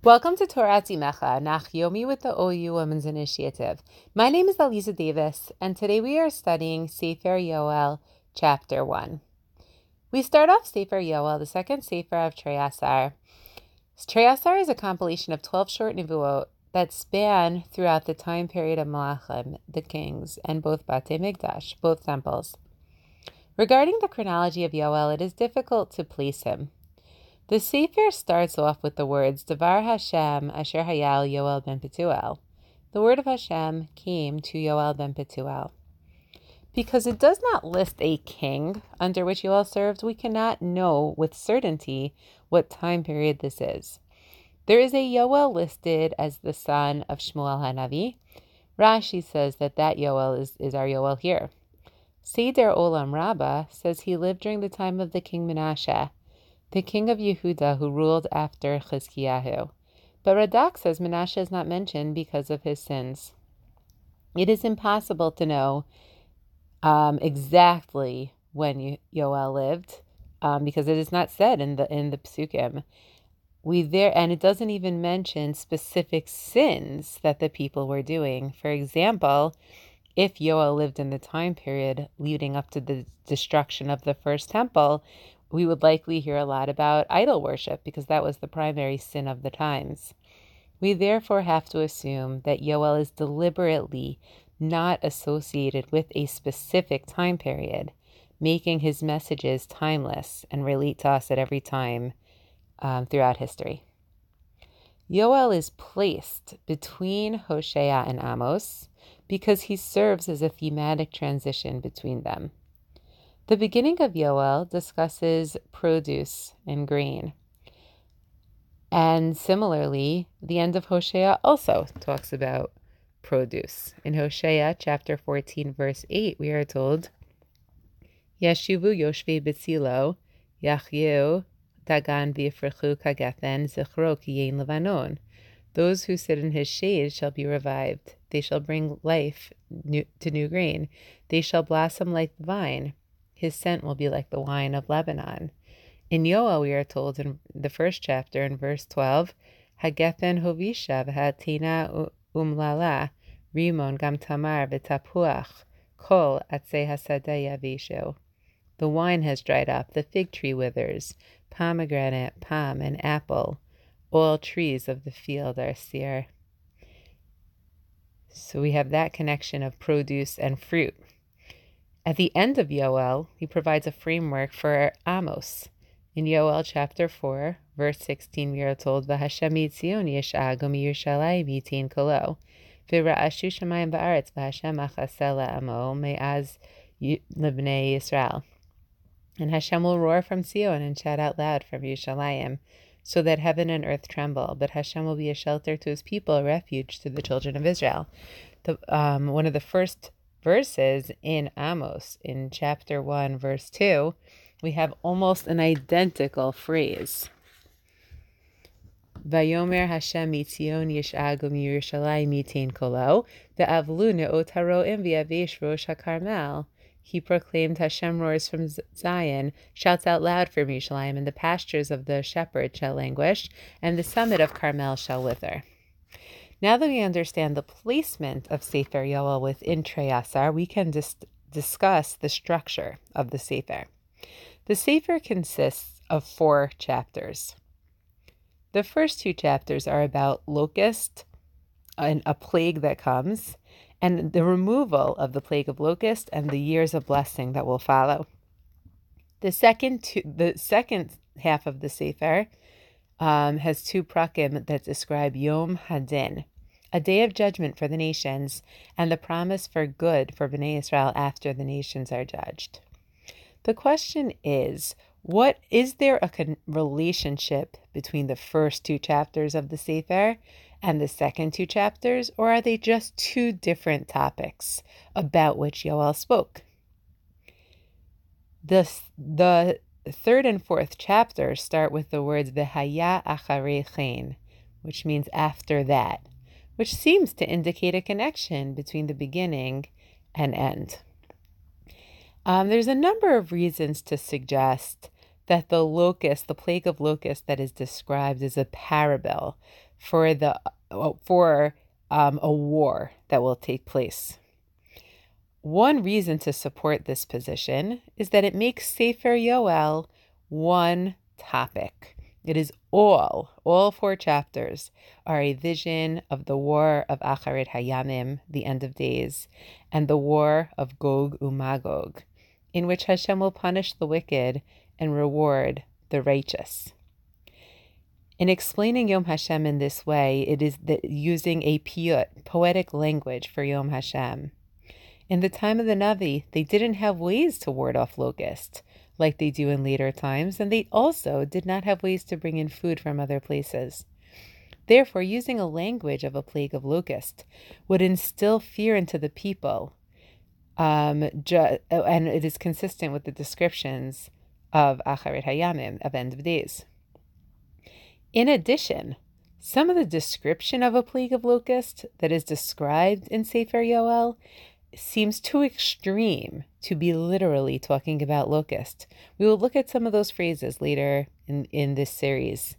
Welcome to Torah Timecha, Nach Yomi with the OU Women's Initiative. My name is Aliza Davis, and today we are studying Sefer Yoel, Chapter 1. We start off Sefer Yoel, the second Sefer of Trei Asar. Trei Asar is a compilation of 12 short nevuot that span throughout the time period of Malachim, the kings, and both Batei Mikdash, both temples. Regarding the chronology of Yoel, it is difficult to place him. The Sefer starts off with the words, Devar Hashem asher hayal Yoel ben Petuel. The word of Hashem came to Yoel ben Petuel. Because it does not list a king under which Yoel served, we cannot know with certainty what time period this is. There is a Yoel listed as the son of Shmuel HaNavi. Rashi says that Yoel is our Yoel here. Seder Olam Rabbah says he lived during the time of the king Menashe, the king of Yehuda who ruled after Chizkiyahu. But Radak says Menashe is not mentioned because of his sins. It is impossible to know exactly when Yoel lived because it is not said in the Psukim. And it doesn't even mention specific sins that the people were doing. For example, if Yoel lived in the time period leading up to the destruction of the first temple, we would likely hear a lot about idol worship because that was the primary sin of the times. We therefore have to assume that Yoel is deliberately not associated with a specific time period, making his messages timeless and relate to us at every time throughout history. Yoel is placed between Hosea and Amos because he serves as a thematic transition between them. The beginning of Yoel discusses produce and grain. And similarly, the end of Hosea also talks about produce. In Hosea chapter 14, verse 8, we are told, Yeshivu Yoshvei B'tzilo, Yachyu Dagan V'yifrechu Kagethen Zichro Kiyein Levanon. Those who sit in his shade shall be revived. They shall bring life to new grain. They shall blossom like the vine. His scent will be like the wine of Lebanon. In Yoel, we are told in the first chapter, in verse 12, Hagethen hovisha v'hatina umlala, rimon gam tamar v'tapuach, kol atzei hasadeh yavishu. The wine has dried up, the fig tree withers, pomegranate, palm, and apple, all trees of the field are sere. So we have that connection of produce and fruit. At the end of Yoel, he provides a framework for Amos. In Yoel chapter 4, verse 16, we are told, V'Hashem mitzion yish'agu miyushalayim yitin kolo, v'ra'ashu shamayim ba'aretz v'Hashem achaseh la'amo me'az libnei Yisrael. And Hashem will roar from Zion and shout out loud from Yerushalayim, so that heaven and earth tremble. But Hashem will be a shelter to his people, a refuge to the children of Israel. One of the first verses in Amos, in chapter 1, verse 2, we have almost an identical phrase. Vayomer Hashem mitzion yish'agu miyerushalayim yitin kolo, ve'avlu ne'ot haroim v'yavesh rosh hakarmel. He proclaimed, Hashem roars from Zion, shouts out loud from Yerushalayim, and the pastures of the shepherd shall languish, and the summit of Carmel shall wither. Now that we understand the placement of Sefer Yoel within Trei Asar, we can discuss the structure of the Sefer. The Sefer consists of 4 chapters. The first 2 chapters are about locust and a plague that comes, and the removal of the plague of locust and the years of blessing that will follow. The second half of the Sefer has 2 prakim that describe Yom Hadin, a day of judgment for the nations, and the promise for good for Bnei Israel after the nations are judged. The question is there a relationship between the first 2 chapters of the Sefer and the second 2 chapters, or are they just 2 different topics about which Yoel spoke? The 3rd and 4th chapters start with the words V'haya acharei chen, which means after that, which seems to indicate a connection between the beginning and end. There's a number of reasons to suggest that the plague of locusts that is described is a parable for a war that will take place. One reason to support this position is that it makes Sefer Yoel one topic. It is all 4 chapters are a vision of the war of Acharit Hayamim, the end of days, and the war of Gog Umagog, in which Hashem will punish the wicked and reward the righteous. In explaining Yom Hashem in this way, it is using a poetic language for Yom Hashem. In the time of the Navi, they didn't have ways to ward off locusts like they do in later times, and they also did not have ways to bring in food from other places. Therefore, using a language of a plague of locusts would instill fear into the people, and it is consistent with the descriptions of Acharit Hayamim, of end of days. In addition, some of the description of a plague of locusts that is described in Sefer Yoel seems too extreme to be literally talking about locusts. We will look at some of those phrases later in this series.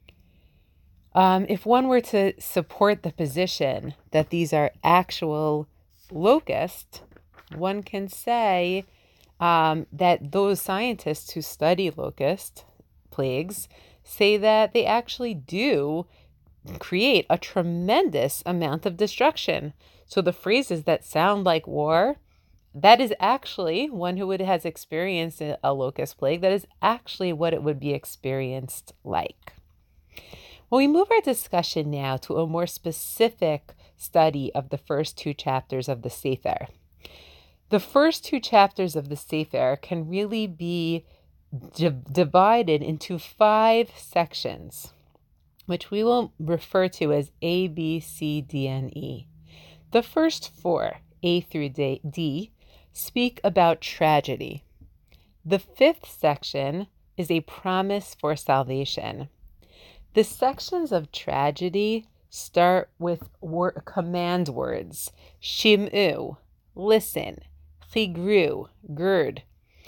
If one were to support the position that these are actual locusts, one can say that those scientists who study locust plagues say that they actually do create a tremendous amount of destruction. So the phrases that sound like war, that is actually one who has experienced a locust plague. That is actually what it would be experienced like. When we move our discussion now to a more specific study of the first 2 chapters of the Sefer. The first 2 chapters of the Sefer can really be divided into 5 sections, which we will refer to as A, B, C, D, and E. The first 4, A through D, speak about tragedy. The 5th section is a promise for salvation. The sections of tragedy start with command words: Shim'u, listen; Chigru, gird;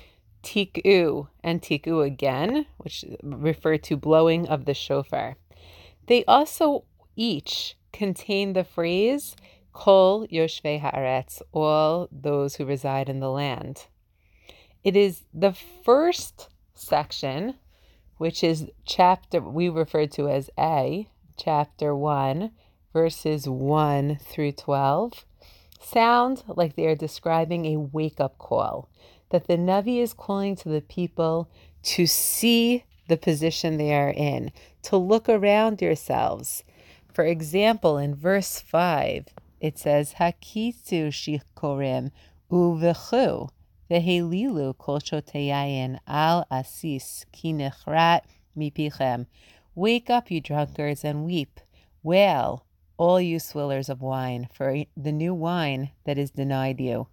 Tik'u, and Tik'u again, which refer to blowing of the shofar. They also each contain the phrase Kol Yoshvei Haaretz, all those who reside in the land. It is the first section, which is chapter we refer to as A, chapter 1, verses 1 through 12, sound like they are describing a wake-up call, that the Navi is calling to the people to see the position they are in, to look around yourselves. For example, in verse 5, it says, Hakisu shikorim uvechu vehelilu kol shoteyayin al asis ki nechrat mipichem. Wake up, you drunkards, and weep. Wail, all you swillers of wine, for the new wine that is denied you.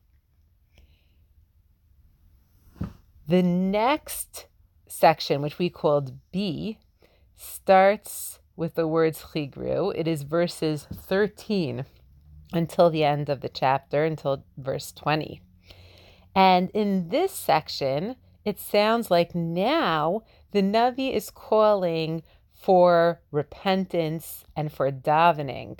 The next section, which we called B, starts with the words chigru. It is verses 13 until the end of the chapter, until verse 20. And in this section, it sounds like now the Navi is calling for repentance and for davening.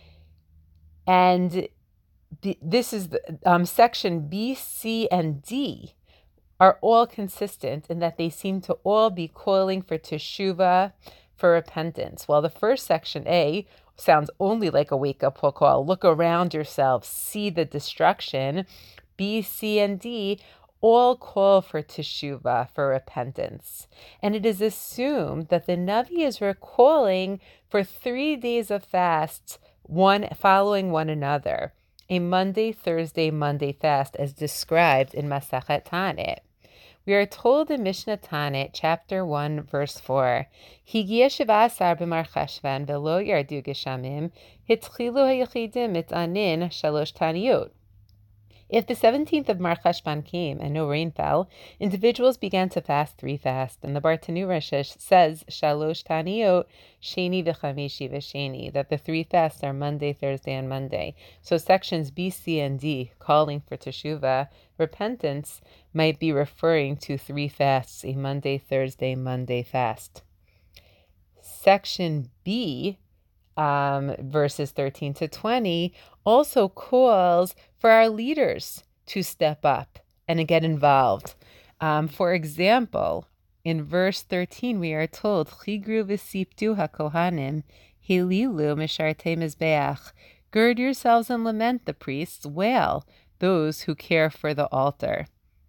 And this is the section B, C, and D are all consistent in that they seem to all be calling for teshuvah, for repentance. While the first section, A, sounds only like a wake-up call. Look around yourself, see the destruction. B, C, and D all call for teshuvah, for repentance. And it is assumed that the Navi is recalling for 3 days of fasts, one following one another, a Monday, Thursday, Monday fast, as described in Masachet Tanit. We are told in Mishnah Tanit, chapter 1, verse 4, Higia Shiva Asar b'Mar Cheshvan v'lo yardu geshamim, hitchilu hayechidim mitanin shalosh taniyot. If the 17th of Mar Cheshvan came and no rain fell, individuals began to fast 3 fasts. And the Bartenura says, Shalosh Taniot, Sheni v'Chameshi v'Sheni, that the 3 fasts are Monday, Thursday, and Monday. So sections B, C, and D, calling for teshuvah, repentance, might be referring to 3 fasts, a Monday, Thursday, Monday fast. Section B, verses 13 to 20, also calls for our leaders to step up and get involved. For example, in verse 13, we are told, Chigru v'siptu hakohanim, hililu mishartei mizbeach. Gird yourselves and lament, the priests, wail, those who care for the altar.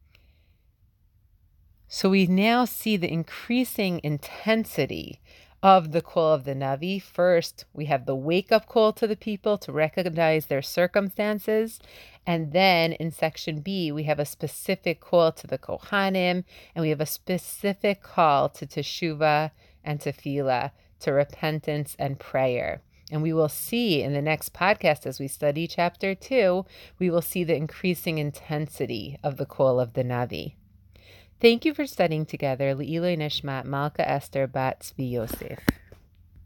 So we now see the increasing intensity of the call of the Navi. First, we have the wake-up call to the people to recognize their circumstances. And then in section B, we have a specific call to the Kohanim, and we have a specific call to teshuvah and tefillah, to repentance and prayer. And we will see in the next podcast, as we study chapter 2, we will see the increasing intensity of the call of the Navi. Thank you for studying together. Le'iloi Nishmat Malka Esther Bat Tzvi Yosef.